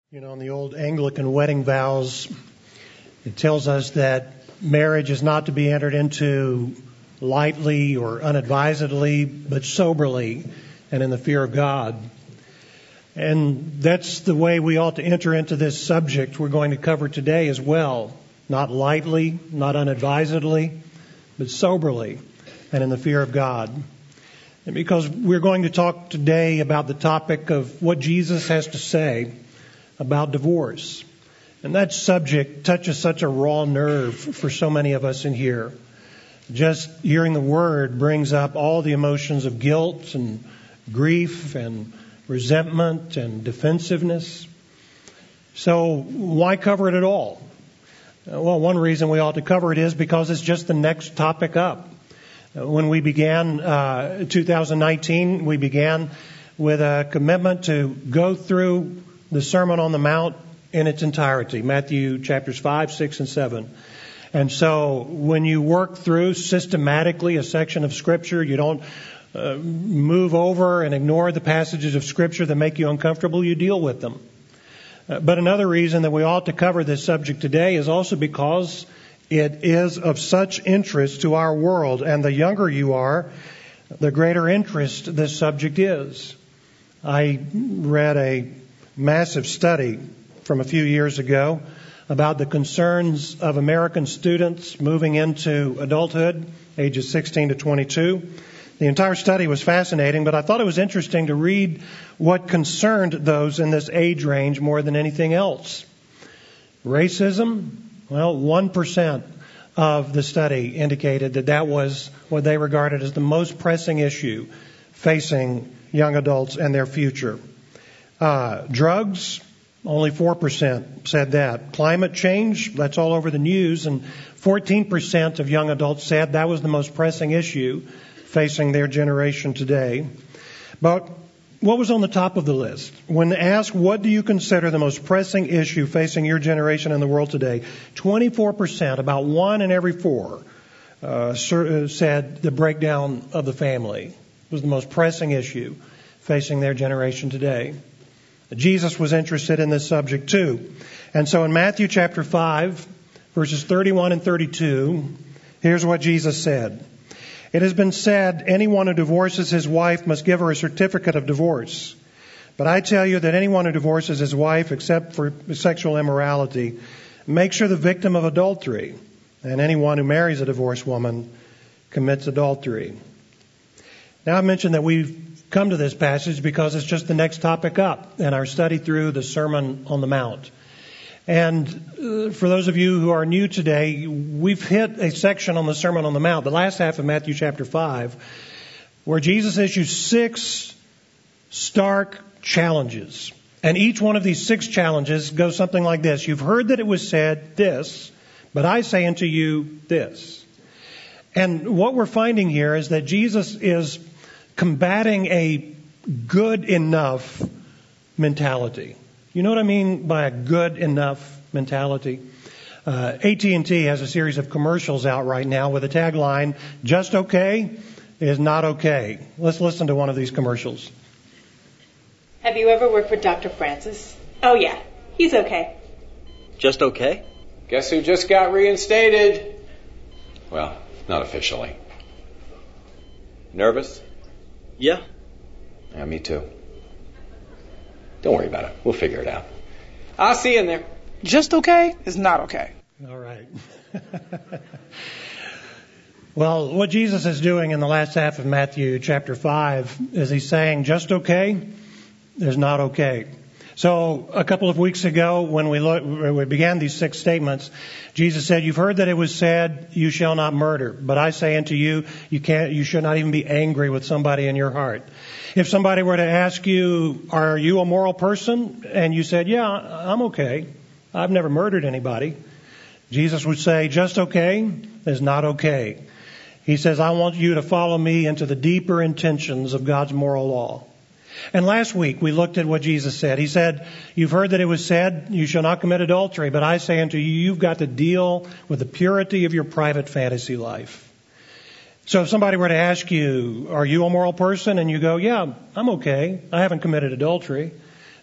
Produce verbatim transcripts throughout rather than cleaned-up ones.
You know, in the old Anglican wedding vows, it tells us that marriage is not to be entered into lightly or unadvisedly, but soberly and in the fear of God. And that's the way we ought to enter into this subject we're going to cover today as well. Not lightly, not unadvisedly, but soberly and in the fear of God. And because we're going to talk today about the topic of what Jesus has to say about divorce. And that subject touches such a raw nerve for so many of us in here. Just hearing the word brings up all the emotions of guilt and grief and resentment and defensiveness. So why cover it at all? Well, one reason we ought to cover it is because it's just the next topic up. When we began uh, two thousand nineteen, we began with a commitment to go through the Sermon on the Mount in its entirety, Matthew chapters five, six, and seven. And so when you work through systematically a section of Scripture, you don't uh, move over and ignore the passages of Scripture that make you uncomfortable, you deal with them. Uh, but another reason that we ought to cover this subject today is also because it is of such interest to our world. And the younger you are, the greater interest this subject is. I read a massive study from a few years ago about the concerns of American students moving into adulthood, ages sixteen to twenty-two. The entire study was fascinating, but I thought it was interesting to read what concerned those in this age range more than anything else. Racism, well, one percent of the study indicated that that was what they regarded as the most pressing issue facing young adults and their future. Uh, drugs, only four percent said that. Climate change, that's all over the news, and fourteen percent of young adults said that was the most pressing issue facing their generation today. But what was on the top of the list? When asked, what do you consider the most pressing issue facing your generation in the world today? twenty-four percent, about one in every four, uh, said the breakdown of the family was the most pressing issue facing their generation today. Jesus was interested in this subject too. And so in Matthew chapter five, verses thirty-one and thirty-two, here's what Jesus said. It has been said, anyone who divorces his wife must give her a certificate of divorce. But I tell you that anyone who divorces his wife except for sexual immorality makes her the victim of adultery. And anyone who marries a divorced woman commits adultery. Now I mentioned that we've come to this passage because it's just the next topic up in our study through the Sermon on the Mount. And uh, for those of you who are new today, we've hit a section on the Sermon on the Mount, the last half of Matthew chapter five, where Jesus issues six stark challenges. And each one of these six challenges goes something like this. You've heard that it was said this, but I say unto you this. And what we're finding here is that Jesus is combating a good enough mentality. You know what I mean by a good enough mentality? Uh, A T and T has a series of commercials out right now with a tagline, just okay is not okay. Let's listen to one of these commercials. Have you ever worked with Doctor Francis? Oh yeah, he's okay. Just okay? Guess who just got reinstated? Well, not officially. Nervous? Yeah. Yeah, me too. Don't worry about it. We'll figure it out. I'll see you in there. Just okay is not okay. All right. Well, what Jesus is doing in the last half of Matthew chapter five is he's saying just okay is not okay. So a couple of weeks ago when we, lo- we began these six statements, Jesus said, you've heard that it was said, you shall not murder. But I say unto you, you can't, you should not even be angry with somebody in your heart. If somebody were to ask you, are you a moral person? And you said, yeah, I'm okay. I've never murdered anybody. Jesus would say, just okay is not okay. He says, I want you to follow me into the deeper intentions of God's moral law. And last week we looked at what Jesus said. He said, you've heard that it was said, you shall not commit adultery. But I say unto you, you've got to deal with the purity of your private fantasy life. So if somebody were to ask you, are you a moral person? And you go, yeah, I'm okay. I haven't committed adultery.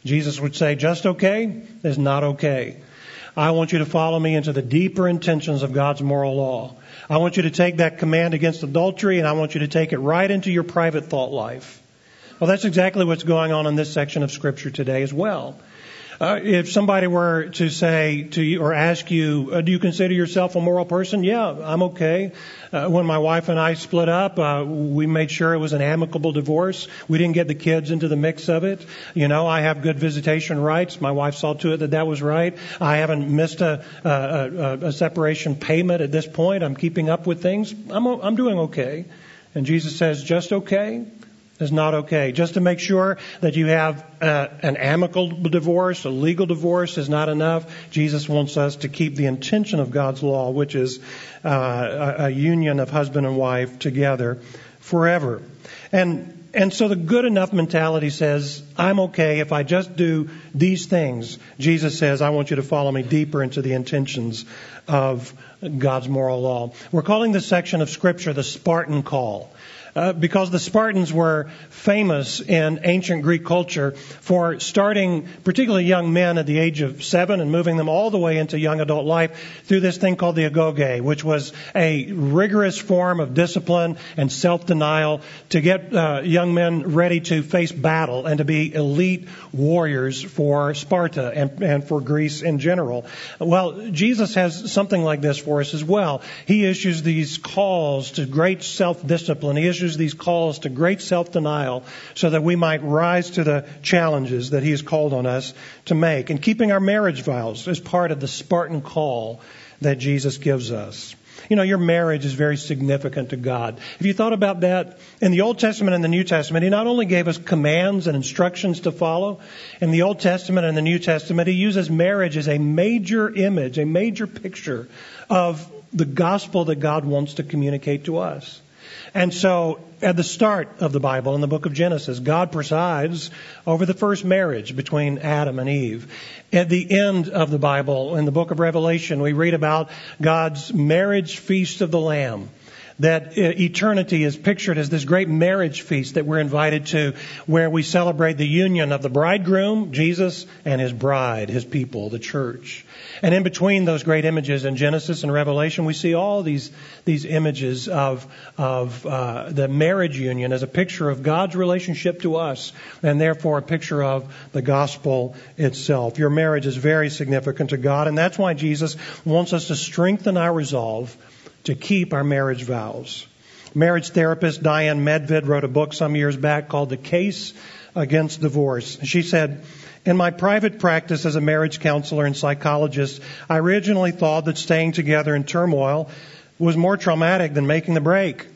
Jesus would say, just okay is not okay. I want you to follow me into the deeper intentions of God's moral law. I want you to take that command against adultery, and I want you to take it right into your private thought life. Well, that's exactly what's going on in this section of Scripture today as well. Uh, if somebody were to say to you or ask you, uh, do you consider yourself a moral person? Yeah, I'm okay. Uh, when my wife and I split up, uh, we made sure it was an amicable divorce. We didn't get the kids into the mix of it. You know, I have good visitation rights. My wife saw to it that that was right. I haven't missed a, a, a, a separation payment at this point. I'm keeping up with things. I'm, I'm doing okay. And Jesus says, just okay is not okay. Just to make sure that you have uh, an amicable divorce, a legal divorce is not enough. Jesus wants us to keep the intention of God's law, which is uh, a, a union of husband and wife together forever. And and so the good enough mentality says, I'm okay if I just do these things. Jesus says, I want you to follow me deeper into the intentions of God's moral law. We're calling this section of Scripture the Spartan call. Uh, because the Spartans were famous in ancient Greek culture for starting particularly young men at the age of seven and moving them all the way into young adult life through this thing called the agoge, which was a rigorous form of discipline and self-denial to get uh, young men ready to face battle and to be elite warriors for Sparta and, and for Greece in general. Well, Jesus has something like this for us as well. He issues these calls to great self-discipline. He issues these calls to great self-denial so that we might rise to the challenges that He has called on us to make. And keeping our marriage vows is part of the Spartan call that Jesus gives us. You know, your marriage is very significant to God. Have you thought about that? In the Old Testament and the New Testament, He not only gave us commands and instructions to follow. In the Old Testament and the New Testament, He uses marriage as a major image, a major picture of the gospel that God wants to communicate to us. And so at the start of the Bible, in the book of Genesis, God presides over the first marriage between Adam and Eve. At the end of the Bible, in the book of Revelation, we read about God's marriage feast of the Lamb. That eternity is pictured as this great marriage feast that we're invited to, where we celebrate the union of the bridegroom, Jesus, and His bride, His people, the church. And in between those great images in Genesis and Revelation, we see all these these images of of uh, the marriage union as a picture of God's relationship to us, and therefore a picture of the gospel itself. Your marriage is very significant to God, and that's why Jesus wants us to strengthen our resolve to keep our marriage vows. Marriage therapist Diane Medved wrote a book some years back called The Case Against Divorce. She said, in my private practice as a marriage counselor and psychologist, I originally thought that staying together in turmoil was more traumatic than making the break.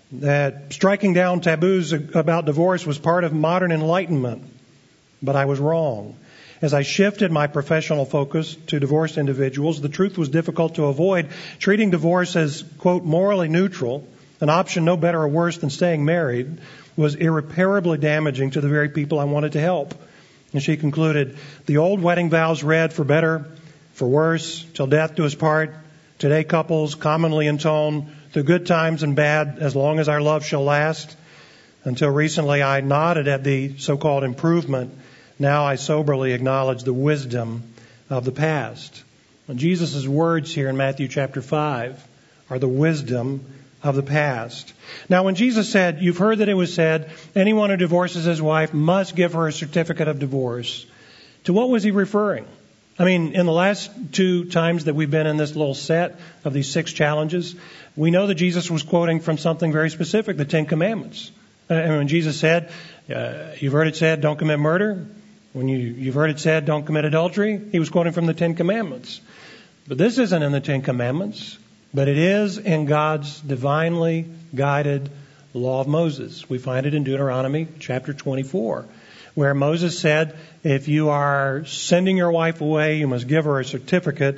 That striking down taboos about divorce was part of modern enlightenment. But I was wrong. As I shifted my professional focus to divorced individuals, the truth was difficult to avoid. Treating divorce as, quote, morally neutral, an option no better or worse than staying married, was irreparably damaging to the very people I wanted to help. And she concluded, the old wedding vows read for better, for worse, till death do us part. Today couples commonly intone through good times and bad, as long as our love shall last. Until recently I nodded at the so-called improvement. Now I soberly acknowledge the wisdom of the past. And Jesus' words here in Matthew chapter five are the wisdom of the past. Now when Jesus said, you've heard that it was said, anyone who divorces his wife must give her a certificate of divorce. To what was He referring? I mean, in the last two times that we've been in this little set of these six challenges, we know that Jesus was quoting from something very specific, the Ten Commandments. And when Jesus said, uh, you've heard it said, don't commit murder. When you, you've heard it said, don't commit adultery, He was quoting from the Ten Commandments. But this isn't in the Ten Commandments, but it is in God's divinely guided law of Moses. We find it in Deuteronomy chapter twenty-four, where Moses said, if you are sending your wife away, you must give her a certificate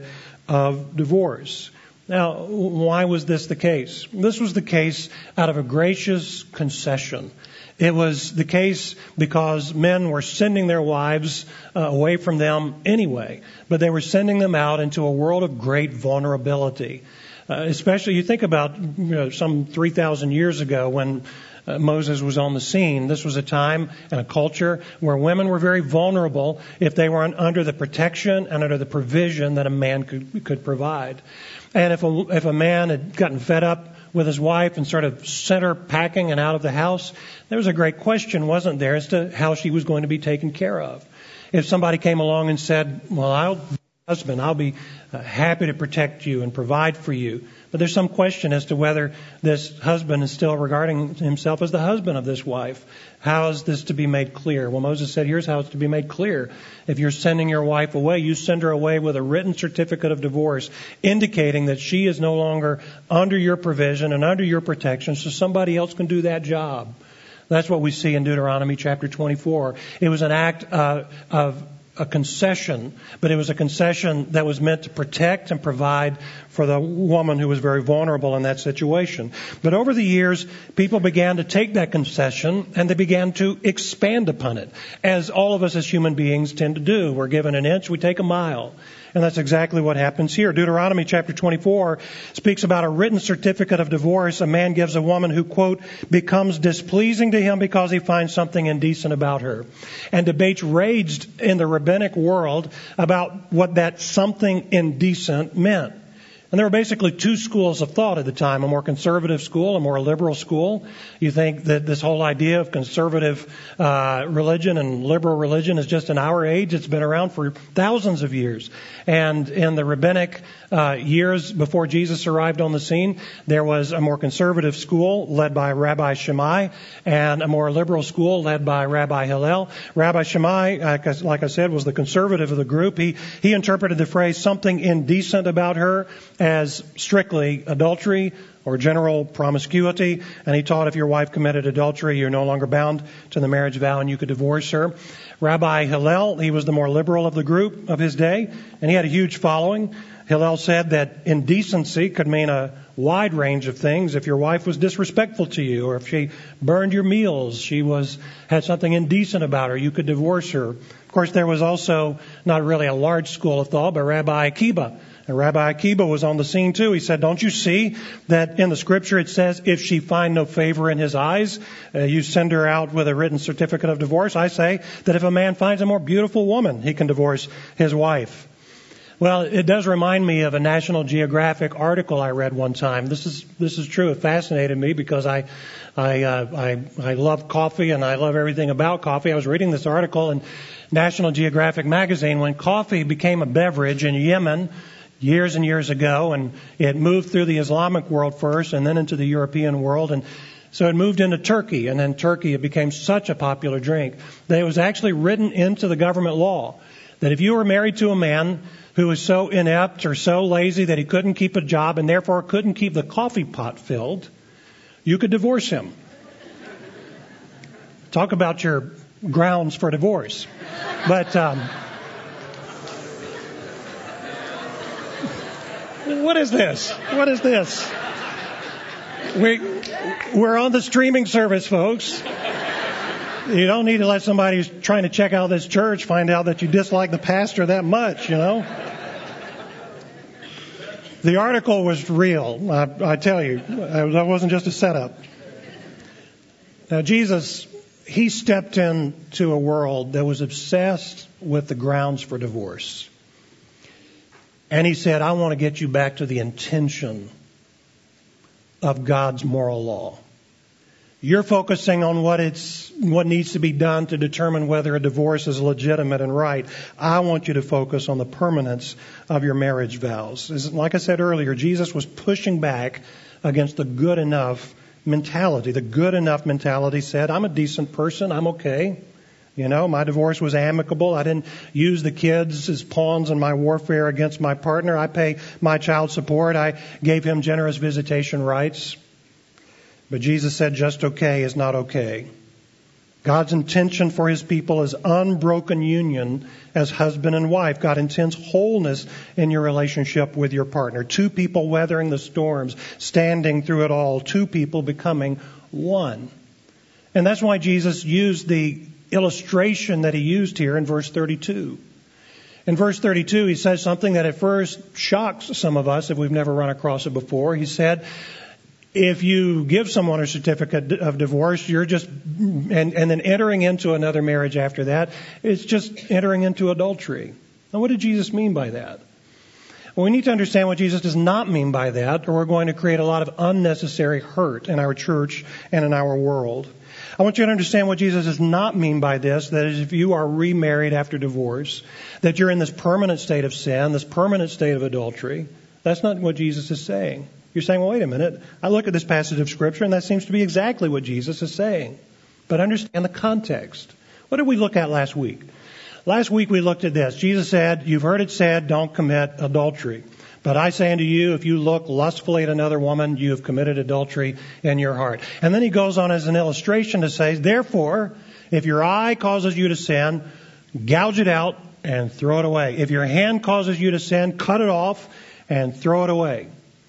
of divorce. Now, why was this the case? This was the case out of a gracious concession. It was the case because men were sending their wives uh, away from them anyway, but they were sending them out into a world of great vulnerability. Uh, especially, you think about you know, some three thousand years ago when uh, Moses was on the scene. This was a time and a culture where women were very vulnerable if they weren't under the protection and under the provision that a man could, could provide. And if a, if a man had gotten fed up with his wife and sort of sent her packing and out of the house, there was a great question, wasn't there, as to how she was going to be taken care of. If somebody came along and said, well, I'll be husband, I'll be uh, happy to protect you and provide for you. But there's some question as to whether this husband is still regarding himself as the husband of this wife. How is this to be made clear? Well, Moses said, here's how it's to be made clear. If you're sending your wife away, you send her away with a written certificate of divorce indicating that she is no longer under your provision and under your protection, so somebody else can do that job. That's what we see in Deuteronomy chapter twenty-four. It was an act uh, of a concession, but it was a concession that was meant to protect and provide for the woman who was very vulnerable in that situation. But over the years, people began to take that concession and they began to expand upon it, as all of us as human beings tend to do. We're given an inch, we take a mile. And that's exactly what happens here. Deuteronomy chapter twenty-four speaks about a written certificate of divorce a man gives a woman who, quote, becomes displeasing to him because he finds something indecent about her. And debates raged in the rabbinic world about what that something indecent meant. And there were basically two schools of thought at the time, a more conservative school, a more liberal school. You think that this whole idea of conservative uh, religion and liberal religion is just in our age. It's been around for thousands of years. And in the rabbinic uh, years before Jesus arrived on the scene, there was a more conservative school led by Rabbi Shammai and a more liberal school led by Rabbi Hillel. Rabbi Shammai, like I, like I said, was the conservative of the group. He, he interpreted the phrase something indecent about her as strictly adultery or general promiscuity. And he taught if your wife committed adultery, you're no longer bound to the marriage vow and you could divorce her. Rabbi Hillel, he was the more liberal of the group of his day, and he had a huge following. Hillel said that indecency could mean a wide range of things. If your wife was disrespectful to you, or if she burned your meals, she was had something indecent about her, you could divorce her. Of course, there was also not really a large school of thought, but Rabbi Akiba. And Rabbi Akiba was on the scene too. He said, don't you see that in the scripture it says, if she find no favor in his eyes, uh, you send her out with a written certificate of divorce? I say that if a man finds a more beautiful woman, he can divorce his wife. Well, it does remind me of a National Geographic article I read one time. This is this is true. It fascinated me because I I uh, I, I love coffee and I love everything about coffee. I was reading this article in National Geographic magazine when coffee became a beverage in Yemen years and years ago, and it moved through the Islamic world first and then into the European world, and so it moved into Turkey, and then Turkey, it became such a popular drink that it was actually written into the government law that if you were married to a man who was so inept or so lazy that he couldn't keep a job and therefore couldn't keep the coffee pot filled, you could divorce him. Talk about your grounds for divorce. But um, what is this? What is this? We, we're on the streaming service, folks. You don't need to let somebody who's trying to check out this church find out that you dislike the pastor that much, you know. The article was real, I, I tell you. That wasn't just a setup. Now, Jesus, he stepped into a world that was obsessed with the grounds for divorce. And he said, I want to get you back to the intention of God's moral law. You're focusing on what it's what needs to be done to determine whether a divorce is legitimate and right. I want you to focus on the permanence of your marriage vows. Like I said earlier, Jesus was pushing back against the good enough mentality. The good enough mentality said, I'm a decent person, I'm okay. You know, my divorce was amicable. I didn't use the kids as pawns in my warfare against my partner. I pay my child support. I gave him generous visitation rights. But Jesus said just okay is not okay. God's intention for his people is unbroken union as husband and wife. God intends wholeness in your relationship with your partner. Two people weathering the storms, standing through it all. Two people becoming one. And that's why Jesus used the illustration that he used here in verse thirty-two. In verse thirty-two, he says something that at first shocks some of us if we've never run across it before. He said, If you give someone a certificate of divorce, you're just, and, and then entering into another marriage after that, it's just entering into adultery. Now, what did Jesus mean by that? Well, we need to understand what Jesus does not mean by that, or we're going to create a lot of unnecessary hurt in our church and in our world. I want you to understand what Jesus does not mean by this, that is, if you are remarried after divorce, that you're in this permanent state of sin, this permanent state of adultery. That's not what Jesus is saying. You're saying, well, wait a minute. I look at this passage of Scripture, and that seems to be exactly what Jesus is saying. But understand the context. What did we look at last week? Last week we looked at this. Jesus said, you've heard it said, don't commit adultery. But I say unto you, if you look lustfully at another woman, you have committed adultery in your heart. And then he goes on as an illustration to say, therefore, if your eye causes you to sin, gouge it out and throw it away. If your hand causes you to sin, cut it off and throw it away.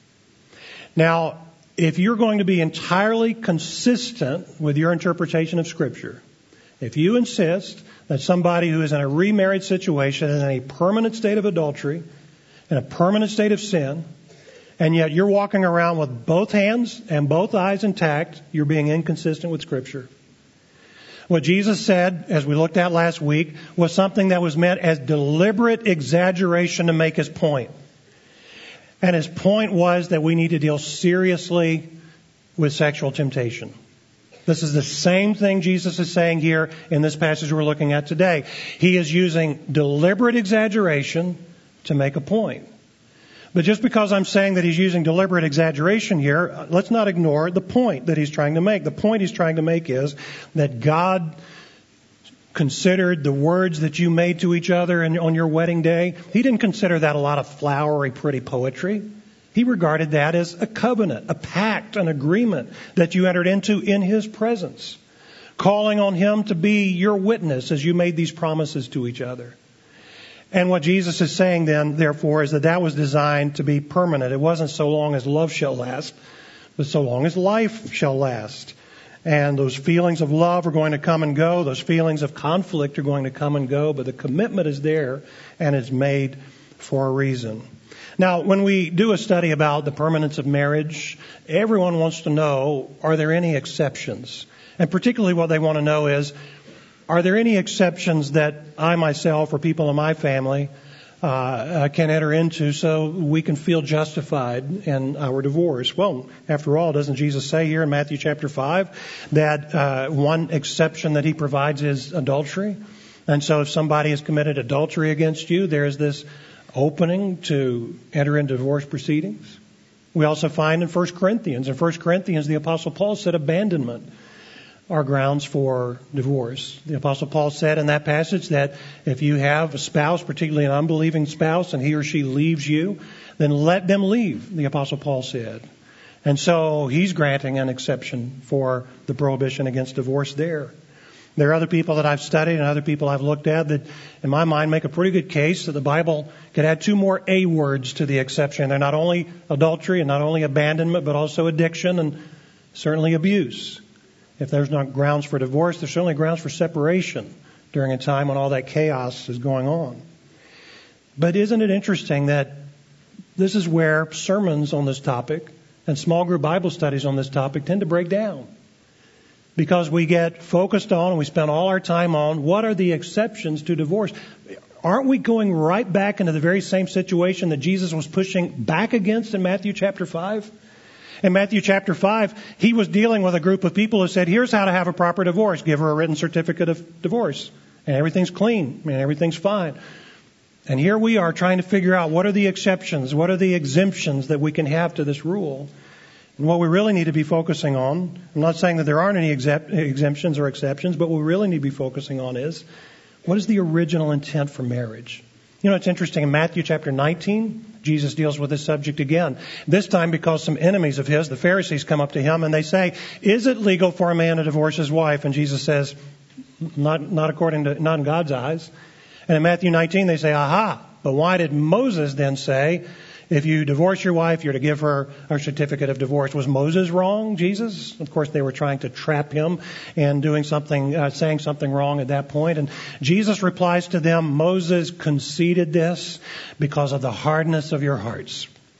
Now, if you're going to be entirely consistent with your interpretation of Scripture, if you insist that somebody who is in a remarried situation is in a permanent state of adultery, in a permanent state of sin, and yet you're walking around with both hands and both eyes intact, you're being inconsistent with Scripture. What Jesus said, as we looked at last week, was something that was meant as deliberate exaggeration to make his point. And his point was that we need to deal seriously with sexual temptation. This is the same thing Jesus is saying here in this passage we're looking at today. He is using deliberate exaggeration to make a point. But just because I'm saying that he's using deliberate exaggeration here, let's not ignore the point that he's trying to make. The point he's trying to make is that God considered the words that you made to each other in, on your wedding day. He didn't consider that a lot of flowery, pretty poetry. He regarded that as a covenant, a pact, an agreement that you entered into in his presence, calling on him to be your witness as you made these promises to each other. And what Jesus is saying then, therefore, is that that was designed to be permanent. It wasn't so long as love shall last, but so long as life shall last. And those feelings of love are going to come and go. Those feelings of conflict are going to come and go. But the commitment is there and it's made for a reason. Now, when we do a study about the permanence of marriage, everyone wants to know, are there any exceptions? And particularly what they want to know is, are there any exceptions that I myself or people in my family uh, can enter into so we can feel justified in our divorce? Well, after all, doesn't Jesus say here in Matthew chapter five that uh, one exception that he provides is adultery? And so if somebody has committed adultery against you, there is this opening to enter into divorce proceedings. We also find in First Corinthians, in First Corinthians, the Apostle Paul said abandonment are grounds for divorce. The Apostle Paul said in that passage that if you have a spouse, particularly an unbelieving spouse, and he or she leaves you, then let them leave, the Apostle Paul said. And so he's granting an exception for the prohibition against divorce there. There are other people that I've studied and other people I've looked at that, in my mind, make a pretty good case that the Bible could add two more A words to the exception. They're not only adultery and not only abandonment, but also addiction and certainly abuse. If there's not grounds for divorce, there's certainly grounds for separation during a time when all that chaos is going on. But isn't it interesting that this is where sermons on this topic and small group Bible studies on this topic tend to break down? Because we get focused on and we spend all our time on what are the exceptions to divorce. Aren't we going right back into the very same situation that Jesus was pushing back against in Matthew chapter five? In Matthew chapter five, he was dealing with a group of people who said, here's how to have a proper divorce. Give her a written certificate of divorce. And everything's clean. And everything's fine. And here we are trying to figure out what are the exceptions, what are the exemptions that we can have to this rule. And what we really need to be focusing on, I'm not saying that there aren't any exempt, exemptions or exceptions, but what we really need to be focusing on is, what is the original intent for marriage? You know, it's interesting. In Matthew chapter nineteen, Jesus deals with this subject again. This time because some enemies of his, the Pharisees, come up to him and they say, is it legal for a man to divorce his wife? And Jesus says, not, not according to, not in God's eyes. And in Matthew nineteen, they say, aha, but why did Moses then say, if you divorce your wife, you're to give her a certificate of divorce? Was Moses wrong, Jesus? Of course, they were trying to trap him and doing something, uh, saying something wrong at that point. And Jesus replies to them, Moses conceded this because of the hardness of your hearts.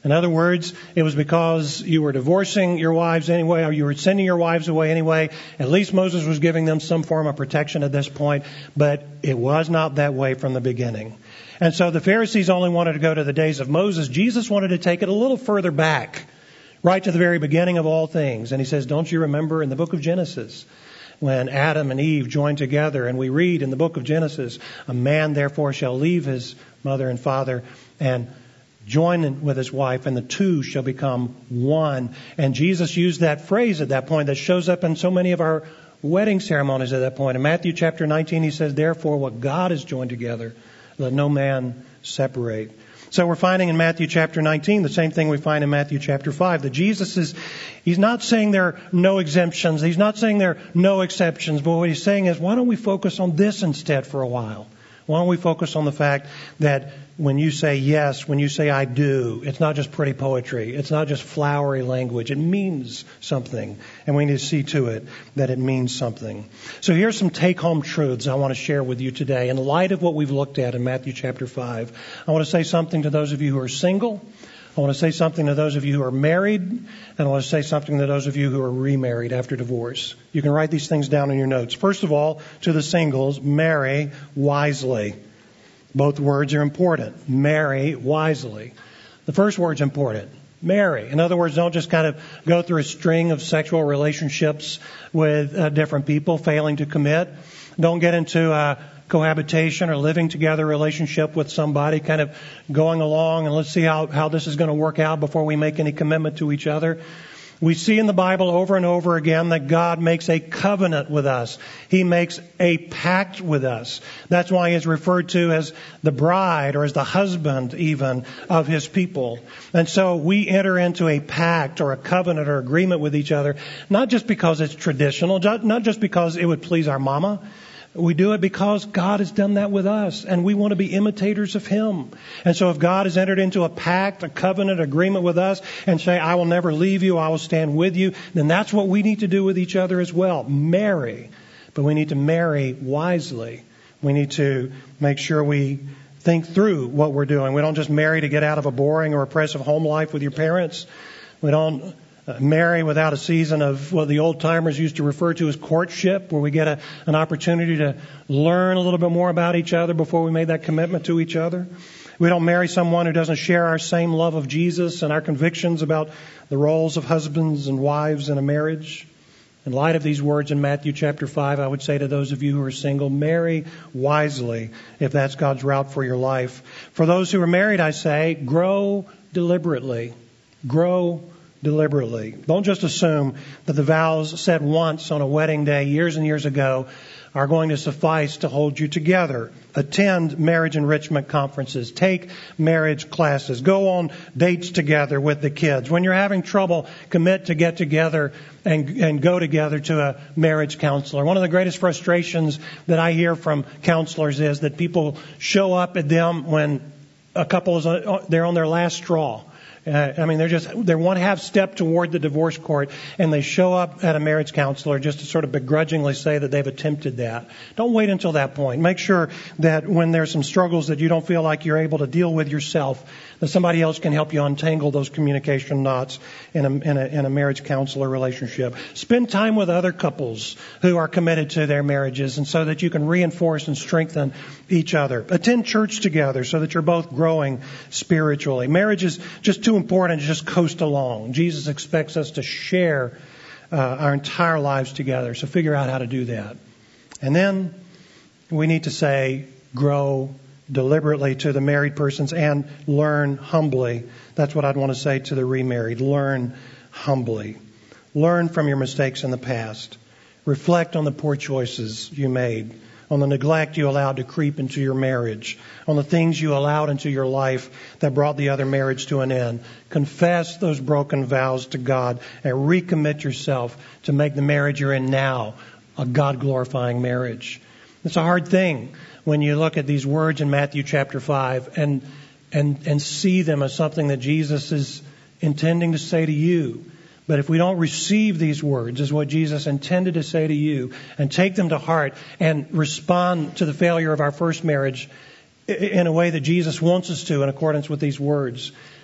In other words, it was because you were divorcing your wives anyway, or you were sending your wives away anyway. At least Moses was giving them some form of protection at this point, but it was not that way from the beginning. And so the Pharisees only wanted to go to the days of Moses. Jesus wanted to take it a little further back, right to the very beginning of all things. And he says, don't you remember in the book of Genesis, when Adam and Eve joined together, and we read in the book of Genesis, a man therefore shall leave his mother and father and join with his wife, and the two shall become one. And Jesus used that phrase at that point that shows up in so many of our wedding ceremonies at that point. In Matthew chapter nineteen, he says, therefore what God has joined together, let no man separate. So we're finding in Matthew chapter nineteen the same thing we find in Matthew chapter five, that Jesus is, he's not saying there are no exemptions. He's not saying there are no exceptions. But what he's saying is, why don't we focus on this instead for a while? Why don't we focus on the fact that when you say yes, when you say I do, it's not just pretty poetry. It's not just flowery language. It means something. And we need to see to it that it means something. So here's some take-home truths I want to share with you today. In light of what we've looked at in Matthew chapter five, I want to say something to those of you who are single. I want to say something to those of you who are married. And I want to say something to those of you who are remarried after divorce. You can write these things down in your notes. First of all, to the singles, marry wisely. Both words are important. Marry wisely. The first word's important. Marry. In other words, don't just kind of go through a string of sexual relationships with uh, different people, failing to commit. Don't get into a cohabitation or living together relationship with somebody, kind of going along and let's see how, how this is going to work out before we make any commitment to each other. We see in the Bible over and over again that God makes a covenant with us. He makes a pact with us. That's why He is referred to as the bride, or as the husband even, of His people. And so we enter into a pact or a covenant or agreement with each other, not just because it's traditional, not just because it would please our mama. We do it because God has done that with us, and we want to be imitators of Him. And so if God has entered into a pact, a covenant, agreement with us, and say, I will never leave you, I will stand with you, then that's what we need to do with each other as well. Marry. But we need to marry wisely. We need to make sure we think through what we're doing. We don't just marry to get out of a boring or oppressive home life with your parents. We don't Uh, marry without a season of what the old timers used to refer to as courtship, where we get a, an opportunity to learn a little bit more about each other before we made that commitment to each other. We don't marry someone who doesn't share our same love of Jesus and our convictions about the roles of husbands and wives in a marriage. In light of these words in Matthew chapter five, I would say to those of you who are single, marry wisely if that's God's route for your life. For those who are married, I say, grow deliberately. Grow deliberately. Don't just assume that the vows said once on a wedding day years and years ago are going to suffice to hold you together. Attend marriage enrichment conferences. Take marriage classes. Go on dates together with the kids. When you're having trouble, commit to get together and, and go together to a marriage counselor. One of the greatest frustrations that I hear from counselors is that people show up at them when a couple is on, they're on their last straw. Uh, I mean, they're just, they're one half step toward the divorce court, and they show up at a marriage counselor just to sort of begrudgingly say that they've attempted that. Don't wait until that point. Make sure that when there's some struggles that you don't feel like you're able to deal with yourself, that somebody else can help you untangle those communication knots in a, in a, in a marriage counselor relationship. Spend time with other couples who are committed to their marriages, and so that you can reinforce and strengthen each other. Attend church together so that you're both growing spiritually. Marriage is just too important to just coast along. Jesus expects us to share uh, our entire lives together. So figure out how to do that. And then we need to say, grow deliberately to the married persons and learn humbly. That's what I'd want to say to the remarried. Learn humbly. Learn from your mistakes in the past. Reflect on the poor choices you made, on the neglect you allowed to creep into your marriage, on the things you allowed into your life that brought the other marriage to an end. Confess those broken vows to God and recommit yourself to make the marriage you're in now a God-glorifying marriage. It's a hard thing when you look at these words in Matthew chapter five and and and see them as something that Jesus is intending to say to you. But if we don't receive these words as what Jesus intended to say to you and take them to heart and respond to the failure of our first marriage in a way that Jesus wants us to in accordance with these words,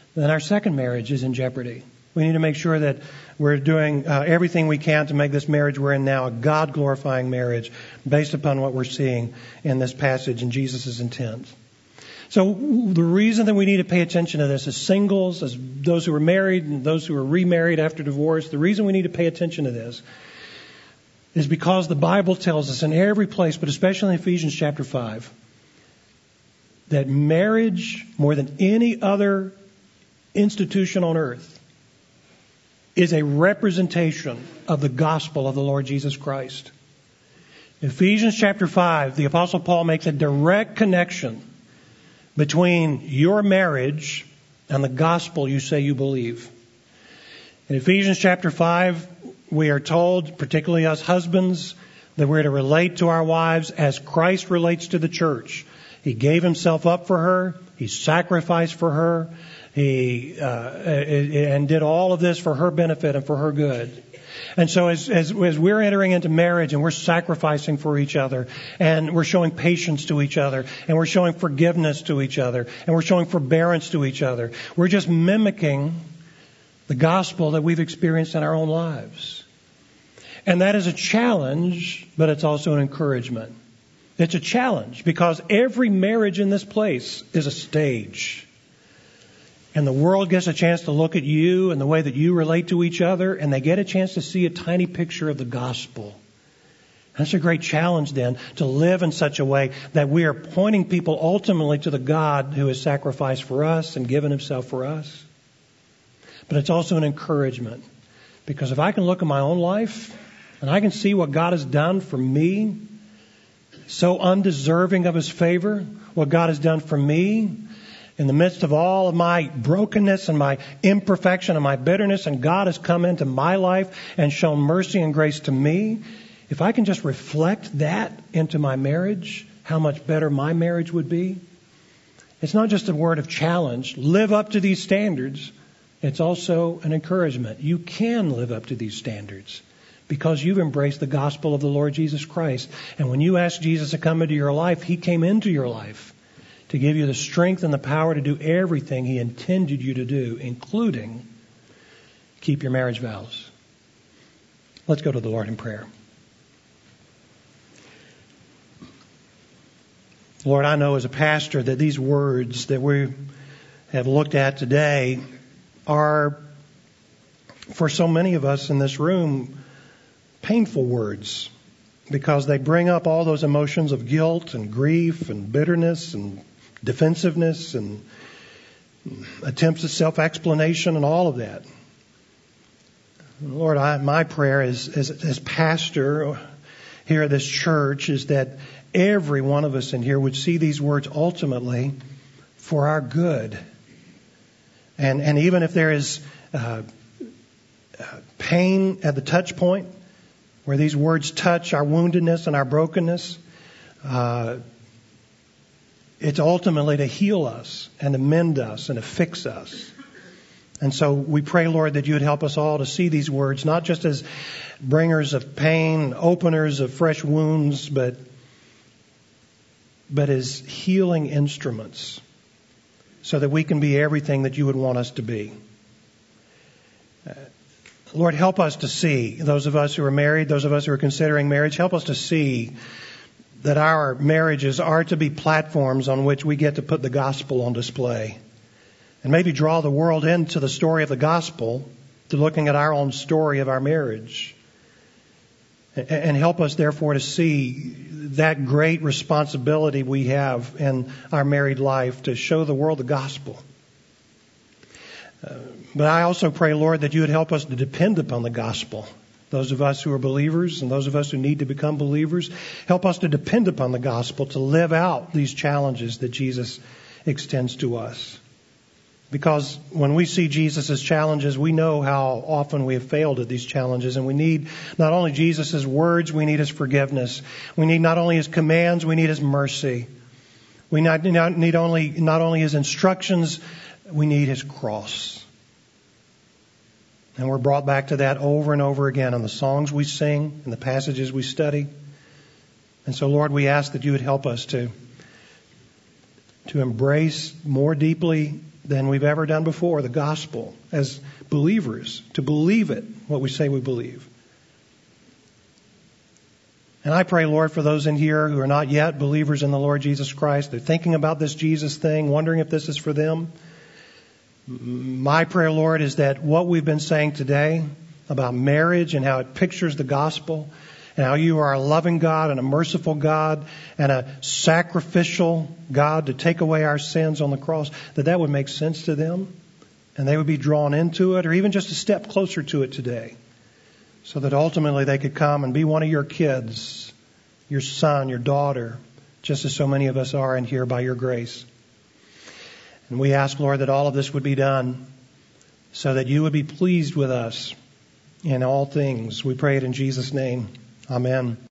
then our second marriage is in jeopardy. We need to make sure that we're doing uh, everything we can to make this marriage we're in now a God-glorifying marriage based upon what we're seeing in this passage and Jesus' intent. So the reason that we need to pay attention to this as singles, as those who are married and those who are remarried after divorce, the reason we need to pay attention to this is because the Bible tells us in every place, but especially in Ephesians chapter five, that marriage, more than any other institution on earth, is a representation of the gospel of the Lord Jesus Christ. Ephesians chapter five, the Apostle Paul makes a direct connection between your marriage and the gospel you say you believe. In Ephesians chapter five, we are told, particularly as husbands, that we're to relate to our wives as Christ relates to the church. He gave himself up for her. He sacrificed for her. He uh, and did all of this for her benefit and for her good. And so as, as, as we're entering into marriage and we're sacrificing for each other and we're showing patience to each other and we're showing forgiveness to each other and we're showing forbearance to each other, we're just mimicking the gospel that we've experienced in our own lives. And that is a challenge, but it's also an encouragement. It's a challenge because every marriage in this place is a stage. And the world gets a chance to look at you and the way that you relate to each other, and they get a chance to see a tiny picture of the gospel. That's a great challenge then, to live in such a way that we are pointing people ultimately to the God who has sacrificed for us and given himself for us. But it's also an encouragement, because if I can look at my own life and I can see what God has done for me, so undeserving of his favor, what God has done for me, in the midst of all of my brokenness and my imperfection and my bitterness, and God has come into my life and shown mercy and grace to me, if I can just reflect that into my marriage, how much better my marriage would be. It's not just a word of challenge. Live up to these standards. It's also an encouragement. You can live up to these standards because you've embraced the gospel of the Lord Jesus Christ. And when you ask Jesus to come into your life, he came into your life to give you the strength and the power to do everything he intended you to do, including keep your marriage vows. Let's go to the Lord in prayer. Lord, I know as a pastor that these words that we have looked at today are, for so many of us in this room, painful words, because they bring up all those emotions of guilt and grief and bitterness and defensiveness and attempts at self-explanation and all of that. Lord, I, my prayer is, as, as pastor here at this church is that every one of us in here would see these words ultimately for our good. And, and even if there is uh, pain at the touch point, where these words touch our woundedness and our brokenness, uh, it's ultimately to heal us and to mend us and to fix us. And so we pray, Lord, that you would help us all to see these words, not just as bringers of pain, openers of fresh wounds, but, but as healing instruments so that we can be everything that you would want us to be. Uh, Lord, help us to see, those of us who are married, those of us who are considering marriage, help us to see that our marriages are to be platforms on which we get to put the gospel on display. And maybe draw the world into the story of the gospel to looking at our own story of our marriage. And help us, therefore, to see that great responsibility we have in our married life to show the world the gospel. Uh, but I also pray, Lord, that you would help us to depend upon the gospel. Those of us who are believers and those of us who need to become believers, help us to depend upon the gospel to live out these challenges that Jesus extends to us. Because when we see Jesus' challenges, we know how often we have failed at these challenges. And we need not only Jesus' words, we need his forgiveness. We need not only his commands, we need his mercy. We not, not need only, not only his instructions, we need his cross. And we're brought back to that over and over again in the songs we sing, in the passages we study. And so, Lord, we ask that you would help us to, to embrace more deeply than we've ever done before, the gospel, as believers, to believe it, what we say we believe. And I pray, Lord, for those in here who are not yet believers in the Lord Jesus Christ, they're thinking about this Jesus thing, wondering if this is for them. My prayer, Lord, is that what we've been saying today about marriage and how it pictures the gospel, and how you are a loving God and a merciful God and a sacrificial God to take away our sins on the cross, that that would make sense to them and they would be drawn into it, or even just a step closer to it today, so that ultimately they could come and be one of your kids, your son, your daughter, just as so many of us are in here by your grace. And we ask, Lord, that all of this would be done so that you would be pleased with us in all things. We pray it in Jesus' name. Amen.